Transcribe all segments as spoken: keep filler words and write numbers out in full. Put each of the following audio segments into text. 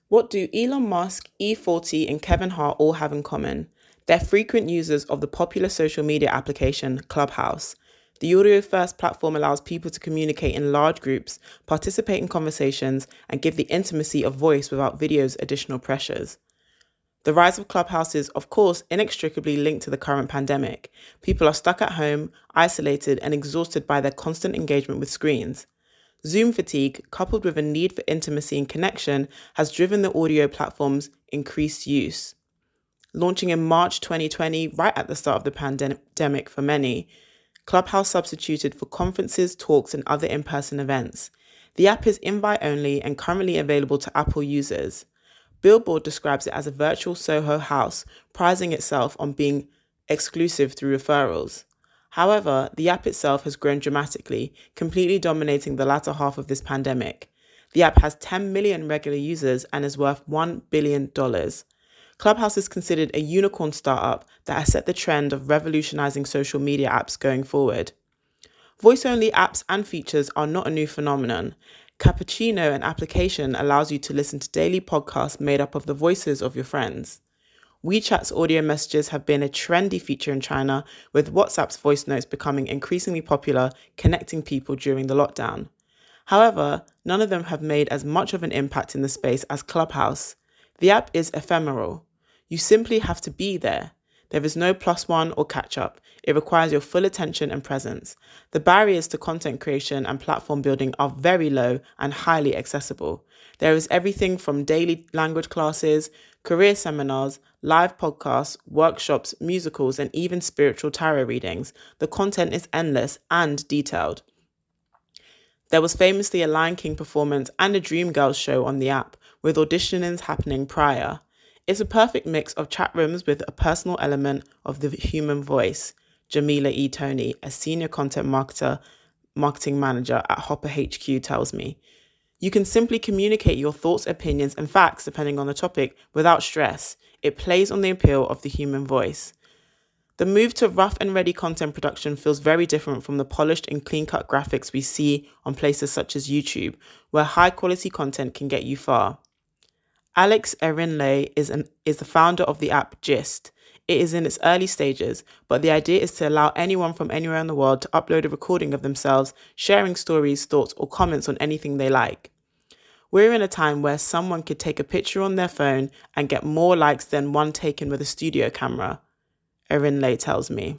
What do Elon Musk, E forty, and Kevin Hart all have in common? They're frequent users of the popular social media application Clubhouse. The audio-first platform allows people to communicate in large groups, participate in conversations, and give the intimacy of voice without video's additional pressures. The rise of Clubhouse is, of course, inextricably linked to the current pandemic. People are stuck at home, isolated, and exhausted by their constant engagement with screens. Zoom fatigue, coupled with a need for intimacy and connection, has driven the audio platform's increased use. Launching in March twenty twenty, right at the start of the pandemic for many, Clubhouse substituted for conferences, talks, and other in-person events. The app is invite-only and currently available to Apple users. Billboard describes it as a virtual Soho house, prizing itself on being exclusive through referrals. However, the app itself has grown dramatically, completely dominating the latter half of this pandemic. The app has ten million regular users and is worth one billion dollars. Clubhouse is considered a unicorn startup that has set the trend of revolutionizing social media apps going forward. Voice-only apps and features are not a new phenomenon. Cappuccino, an application, allows you to listen to daily podcasts made up of the voices of your friends. WeChat's audio messages have been a trendy feature in China, with WhatsApp's voice notes becoming increasingly popular, connecting people during the lockdown. However, none of them have made as much of an impact in the space as Clubhouse. The app is ephemeral. You simply have to be there. There is no plus one or catch up. It requires your full attention and presence. The barriers to content creation and platform building are very low and highly accessible. There is everything from daily language classes, career seminars, live podcasts, workshops, musicals, and even spiritual tarot readings. The content is endless and detailed. There was famously a Lion King performance and a Dreamgirls show on the app, with auditionings happening prior. It's a perfect mix of chat rooms with a personal element of the human voice. Jamila E. Tony, a senior content marketer, marketing manager at Hopper H Q, tells me. You can simply communicate your thoughts, opinions, and facts, depending on the topic, without stress. It plays on the appeal of the human voice. The move to rough and ready content production feels very different from the polished and clean-cut graphics we see on places such as YouTube, where high-quality content can get you far. Alex Erinle is, an, is the founder of the app Gist. It is in its early stages, but the idea is to allow anyone from anywhere in the world to upload a recording of themselves, sharing stories, thoughts, or comments on anything they like. We're in a time where someone could take a picture on their phone and get more likes than one taken with a studio camera, Erinle tells me.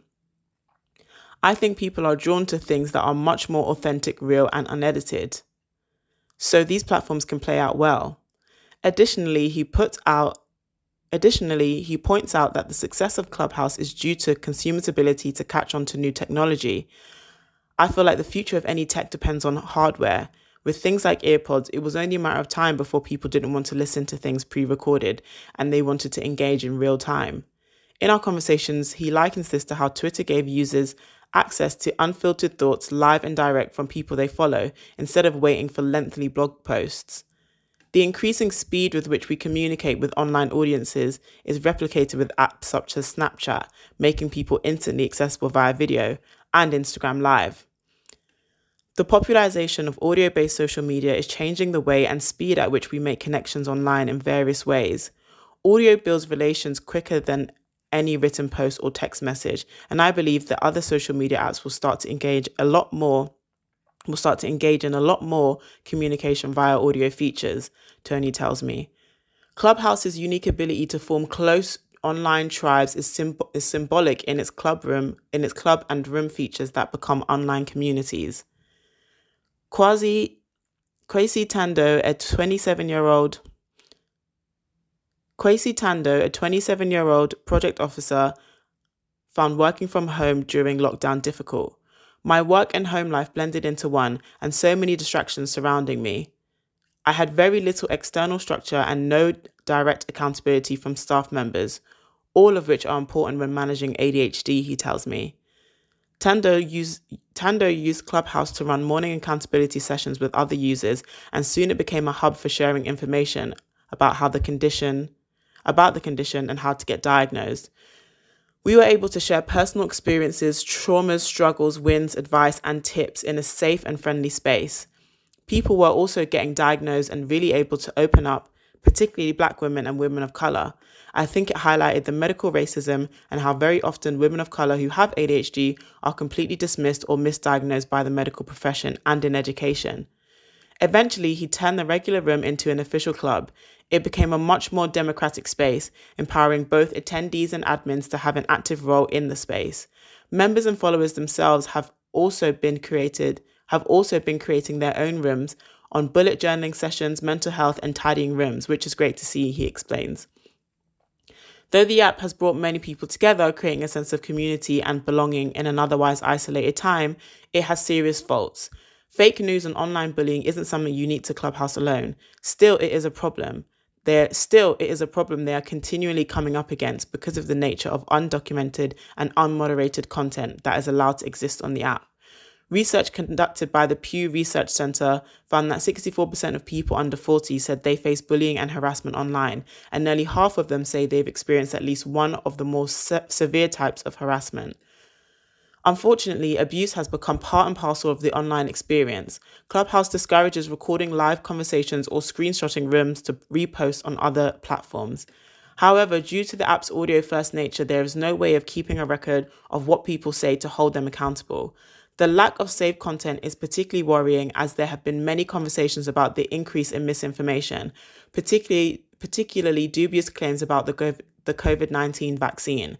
I think people are drawn to things that are much more authentic, real, and unedited. So these platforms can play out well. Additionally, he puts out Additionally, he points out that the success of Clubhouse is due to consumers' ability to catch on to new technology. I feel like the future of any tech depends on hardware. With things like earpods, it was only a matter of time before people didn't want to listen to things pre-recorded and they wanted to engage in real time. In our conversations, he likens this to how Twitter gave users access to unfiltered thoughts live and direct from people they follow, instead of waiting for lengthy blog posts. The increasing speed with which we communicate with online audiences is replicated with apps such as Snapchat, making people instantly accessible via video, and Instagram Live. The popularization of audio-based social media is changing the way and speed at which we make connections online in various ways. Audio builds relations quicker than any written post or text message, and I believe that other social media apps will start to engage a lot more will start to engage in a lot more communication via audio features, Tony tells me. Clubhouse's unique ability to form close online tribes is, symb- is symbolic in its club room, in its club and room features that become online communities. Kwasi, Kwesi Tando, a twenty-seven-year-old Kwesi Tando, a twenty-seven-year-old project officer, found working from home during lockdown difficult. My work and home life blended into one, and so many distractions surrounding me. I had very little external structure and no direct accountability from staff members, all of which are important when managing A D H D, he tells me. Tando used, Tando used Clubhouse to run morning accountability sessions with other users, and soon it became a hub for sharing information about how the condition, about the condition and how to get diagnosed. We were able to share personal experiences, traumas, struggles, wins, advice, and tips in a safe and friendly space. People were also getting diagnosed and really able to open up, particularly Black women and women of colour. I think it highlighted the medical racism and how very often women of colour who have A D H D are completely dismissed or misdiagnosed by the medical profession and in education. Eventually, he turned the regular room into an official club. It became a much more democratic space, empowering both attendees and admins to have an active role in the space. Members and followers themselves have also been created, have also been creating their own rooms on bullet journaling sessions, mental health, and tidying rooms, which is great to see, he explains. Though the app has brought many people together, creating a sense of community and belonging in an otherwise isolated time, it has serious faults. Fake news and online bullying isn't something unique to Clubhouse alone. Still, it is a problem. There, still, it is a problem they are continually coming up against because of the nature of undocumented and unmoderated content that is allowed to exist on the app. Research conducted by the Pew Research Center found that sixty-four percent of people under forty said they face bullying and harassment online, and nearly half of them say they've experienced at least one of the more se- severe types of harassment. Unfortunately, abuse has become part and parcel of the online experience. Clubhouse discourages recording live conversations or screenshotting rooms to repost on other platforms. However, due to the app's audio-first nature, there is no way of keeping a record of what people say to hold them accountable. The lack of saved content is particularly worrying, as there have been many conversations about the increase in misinformation, particularly particularly dubious claims about the the COVID nineteen vaccine.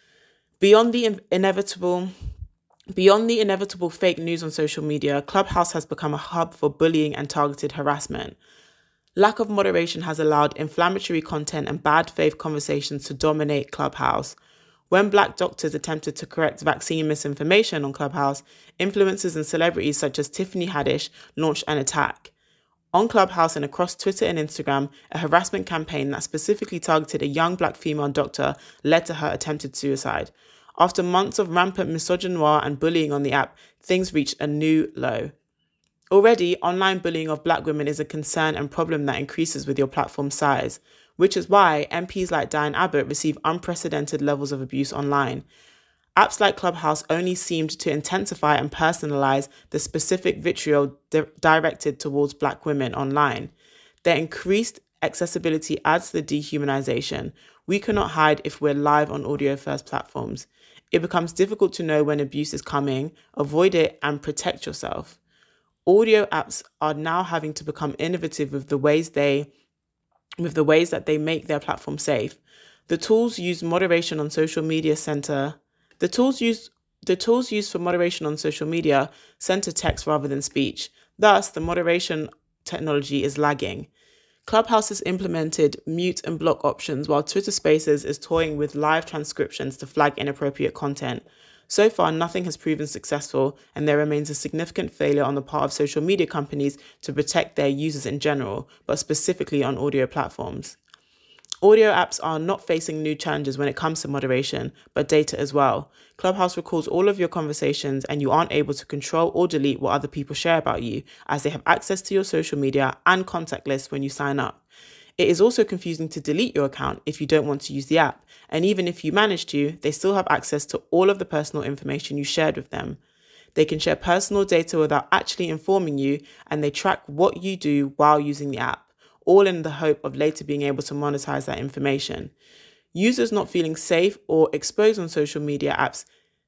Beyond the inevitable Beyond the inevitable fake news on social media, Clubhouse has become a hub for bullying and targeted harassment. Lack of moderation has allowed inflammatory content and bad faith conversations to dominate Clubhouse. When Black doctors attempted to correct vaccine misinformation on Clubhouse, influencers and celebrities such as Tiffany Haddish launched an attack. On Clubhouse and across Twitter and Instagram, a harassment campaign that specifically targeted a young Black female doctor led to her attempted suicide. After months of rampant misogynoir and bullying on the app, things reached a new low. Already, online bullying of Black women is a concern and problem that increases with your platform size, which is why M Ps like Diane Abbott receive unprecedented levels of abuse online. Apps like Clubhouse only seemed to intensify and personalize the specific vitriol di- directed towards Black women online. Their increased accessibility adds to the dehumanization. We cannot hide if we're live on audio-first platforms. It becomes difficult to know when abuse is coming, avoid it, and protect yourself. Audio apps are now having to become innovative with the ways they, with the ways that they make their platform safe. The tools used moderation on social media center. The tools used the tools used for moderation on social media center text rather than speech. Thus, the moderation technology is lagging. Clubhouse has implemented mute and block options, while Twitter Spaces is toying with live transcriptions to flag inappropriate content. So far, nothing has proven successful, and there remains a significant failure on the part of social media companies to protect their users in general, but specifically on audio platforms. Audio apps are not facing new challenges when it comes to moderation, but data as well. Clubhouse records all of your conversations, and you aren't able to control or delete what other people share about you, as they have access to your social media and contact lists when you sign up. It is also confusing to delete your account if you don't want to use the app, and even if you manage to, they still have access to all of the personal information you shared with them. They can share personal data without actually informing you, and they track what you do while using the app, all in the hope of later being able to monetize that information. Users not feeling safe or exposed on social media apps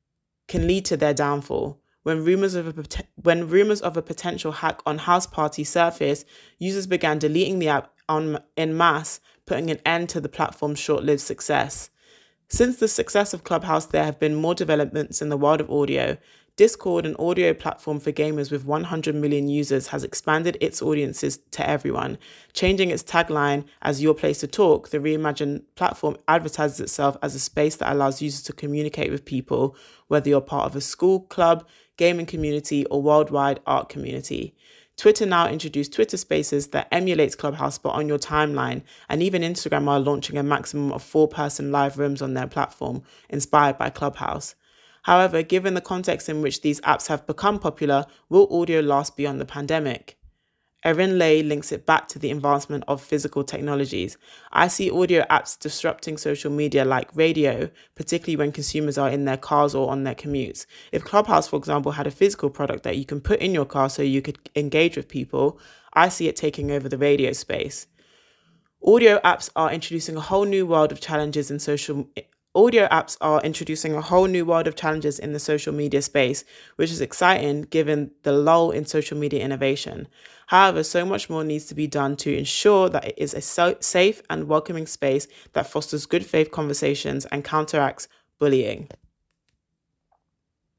can lead to their downfall. When rumors of a when rumors of a potential hack on House Party surfaced, users began deleting the app en, en masse, putting an end to the platform's short-lived success. Since the success of Clubhouse, there have been more developments in the world of audio. Discord, an audio platform for gamers with one hundred million users, has expanded its audiences to everyone. Changing its tagline as your place to talk, the reimagined platform advertises itself as a space that allows users to communicate with people, whether you're part of a school, club, gaming community, or worldwide art community. Twitter now introduced Twitter Spaces that emulates Clubhouse but on your timeline, and even Instagram are launching a maximum of four-person live rooms on their platform, inspired by Clubhouse. However, given the context in which these apps have become popular, will audio last beyond the pandemic? Erin Lay links it back to the advancement of physical technologies. I see audio apps disrupting social media like radio, particularly when consumers are in their cars or on their commutes. If Clubhouse, for example, had a physical product that you can put in your car so you could engage with people, I see it taking over the radio space. Audio apps are introducing a whole new world of challenges in social Audio apps are introducing a whole new world of challenges in the social media space, which is exciting given the lull in social media innovation. However, so much more needs to be done to ensure that it is a so- safe and welcoming space that fosters good faith conversations and counteracts bullying.